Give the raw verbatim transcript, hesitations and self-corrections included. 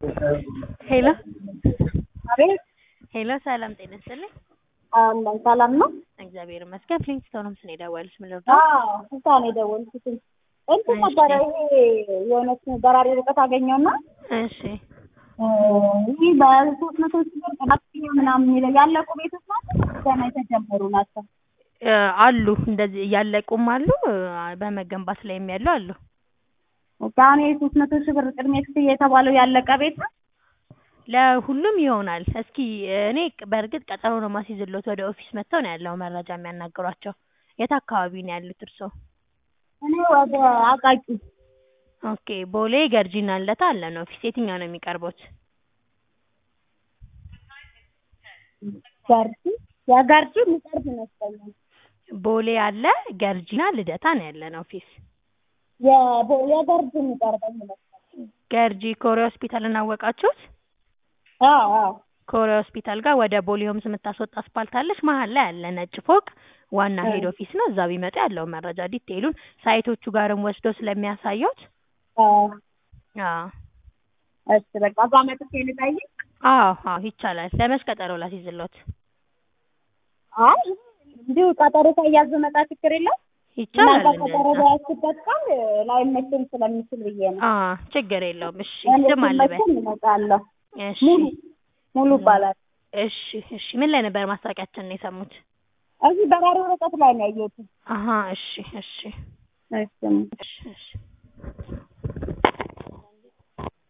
ሄሎ አቤት ሄሎ ሰላም ጤና ይስጥልኝ። አለን ሰላም ነው። እግዚአብሔር ይመስገን። ፍሊንስቶን ሆምስ ነው የደወሉት። ምን ልርዳ? አዎ ስልሳ ነው የደወልኩት። እንትን ነበረ ይሄ የሆነች በራሪ ርቀት አገኘውና እሺ ይህ በሶስት መቶ ሺህ ብር ቀናተኛ ምናምን የሚለው ያለቁ ቤቶች ናቸው ገና የተጀመሩ ናቸው? አሉ እንደዚህ እያለቁም አሉ፣ በመገንባት ላይም ያሉ አሉ። አሁን ይሄ ሶስት መቶ ሺህ ብር ቅድሜ ክፍያ የተባለው ያለቀ ቤት ነው? ለሁሉም ይሆናል። እስኪ እኔ በእርግጥ ቀጠሮ ነው ማስይዝልዎት፣ ወደ ኦፊስ መጥተው ነው ያለው መረጃ የሚያናግሯቸው። የት አካባቢ ነው ያሉት እርስዎ? እኔ ወደ አቃቂ። ኦኬ ቦሌ ገርጂና ልደታ አለን ኦፊስ። የትኛው ነው የሚቀርቡት? ገርጂ የገርጂ የሚቀርብ ይመስለኛል። ቦሌ አለ፣ ገርጂና ልደታ ነው ያለን ኦፊስ። የቦሌ ገርጂ የሚቀርበኝ ይመስለኛል። ገርጂ ኮሪያ ሆስፒታልን አወቃችሁት? አዎ አዎ ኮሪያ ሆስፒታል ጋር ወደ ቦሌ ሆምስ የምታስወጣ አስፓልት አለች፣ መሀል ላይ ያለ ነጭ ፎቅ ዋና ሄድ ኦፊስ ነው። እዛ ቢመጡ ያለው መረጃ ዲቴይሉን ሳይቶቹ ጋርም ወስዶ ስለሚያሳዩት። አዎ አዎ እሺ በቃ እዛ መጥቼ ልጠይቅ? አዎ አዎ ይቻላል። ለመች ቀጠሮ ላስይዝልዎት? አይ እንዲሁ ቀጠሮ ሳይያዝ መጣ ችግር የለም? ይቻላል እናንተ ቀጠሮ እንደዛ። በያዝኩበት ቀን ላይመቸኝ ስለሚችል ብዬ ነው። አዎ ችግር የለውም። እሺ እኔ ስም አለበት። ሲመቸኝ እመጣለሁ። እሺ ሙሉ ሙሉ ይባላል። እሺ እሺ ምን ላይ ነበር ማስታወቂያችንን ነው የሰሙት? እዚህ በራሪ ርቀት ላይ ነው ያየሁት። አሀ እሺ እሺ እሺ እሺ እሺ